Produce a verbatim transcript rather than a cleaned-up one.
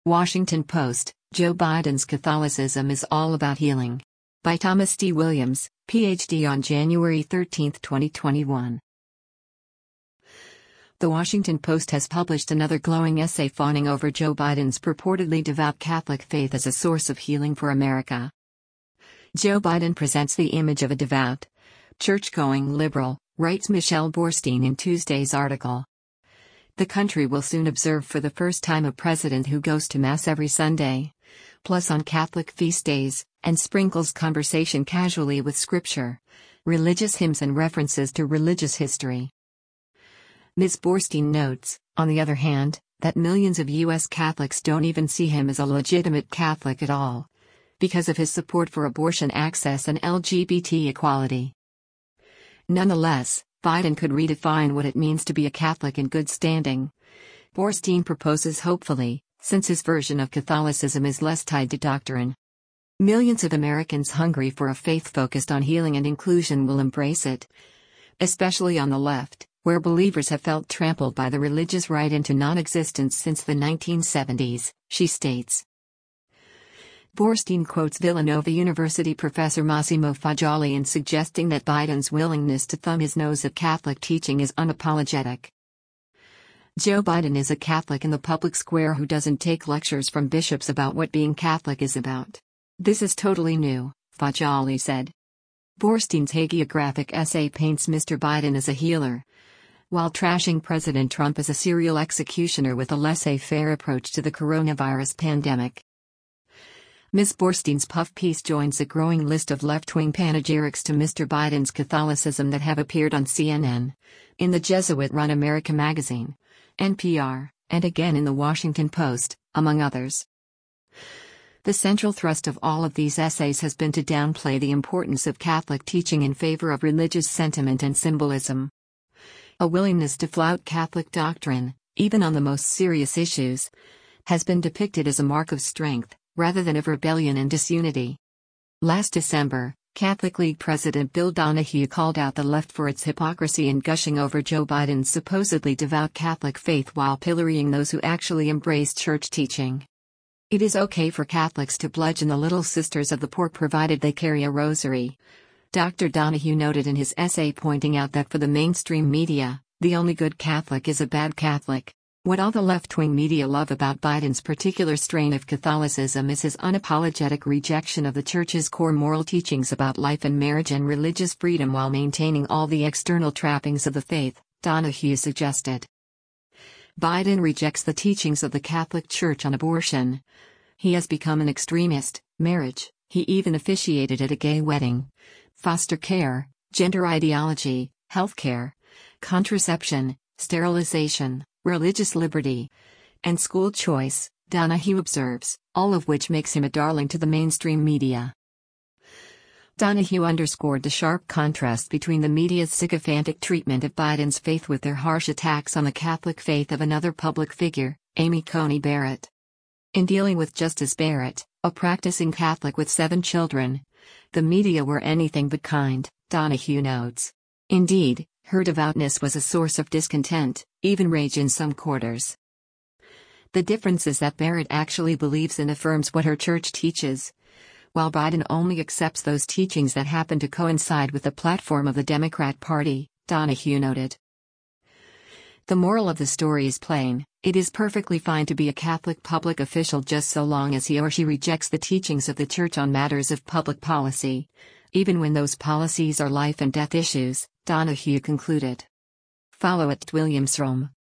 Washington Post, Joe Biden's Catholicism is all about healing. By Thomas D. Williams, P H D on January thirteenth, twenty twenty-one. The Washington Post has published another glowing essay fawning over Joe Biden's purportedly devout Catholic faith as a source of healing for America. Joe Biden presents the image of a devout, church-going liberal, writes Michelle Boorstein in Tuesday's article. The country will soon observe for the first time a president who goes to Mass every Sunday, plus on Catholic feast days, and sprinkles conversation casually with scripture, religious hymns and references to religious history. Miz Boorstein notes, on the other hand, that millions of U S Catholics don't even see him as a legitimate Catholic at all, because of his support for abortion access and L G B T equality. Nonetheless, Biden could redefine what it means to be a Catholic in good standing. Boorstein proposes hopefully, since his version of Catholicism is less tied to doctrine. Millions of Americans hungry for a faith focused on healing and inclusion will embrace it, especially on the left, where believers have felt trampled by the religious right into non-existence since the nineteen seventies, she states. Boorstein quotes Villanova University professor Massimo Fagioli in suggesting that Biden's willingness to thumb his nose at Catholic teaching is unapologetic. Joe Biden is a Catholic in the public square who doesn't take lectures from bishops about what being Catholic is about. This is totally new, Fagioli said. Boorstein's hagiographic essay paints Mister Biden as a healer, while trashing President Trump as a serial executioner with a laissez-faire approach to the coronavirus pandemic. Miz Boorstein's puff piece joins a growing list of left-wing panegyrics to Mister Biden's Catholicism that have appeared on C N N, in the Jesuit-run America magazine, N P R, and again in the Washington Post, among others. The central thrust of all of these essays has been to downplay the importance of Catholic teaching in favor of religious sentiment and symbolism. A willingness to flout Catholic doctrine, even on the most serious issues, has been depicted as a mark of strength, rather than of rebellion and disunity. Last December, Catholic League President Bill Donohue called out the left for its hypocrisy in gushing over Joe Biden's supposedly devout Catholic faith while pillorying those who actually embrace church teaching. It is okay for Catholics to bludgeon the little sisters of the poor provided they carry a rosary, Doctor Donohue noted in his essay, pointing out that for the mainstream media, the only good Catholic is a bad Catholic. What all the left-wing media love about Biden's particular strain of Catholicism is his unapologetic rejection of the Church's core moral teachings about life and marriage and religious freedom while maintaining all the external trappings of the faith, Donohue suggested. Biden rejects the teachings of the Catholic Church on abortion. He has become an extremist, marriage, he even officiated at a gay wedding, foster care, gender ideology, healthcare, contraception, sterilization, religious liberty, and school choice, Donohue observes, all of which makes him a darling to the mainstream media. Donohue underscored the sharp contrast between the media's sycophantic treatment of Biden's faith with their harsh attacks on the Catholic faith of another public figure, Amy Coney Barrett. In dealing with Justice Barrett, a practicing Catholic with seven children, the media were anything but kind, Donohue notes. Indeed, her devoutness was a source of discontent, even rage in some quarters. The difference is that Barrett actually believes and affirms what her church teaches, while Biden only accepts those teachings that happen to coincide with the platform of the Democrat Party, Donohue noted. The moral of the story is plain: it is perfectly fine to be a Catholic public official just so long as he or she rejects the teachings of the Church on matters of public policy, even when those policies are life and death issues, Donohue concluded. Follow at Williamsrom.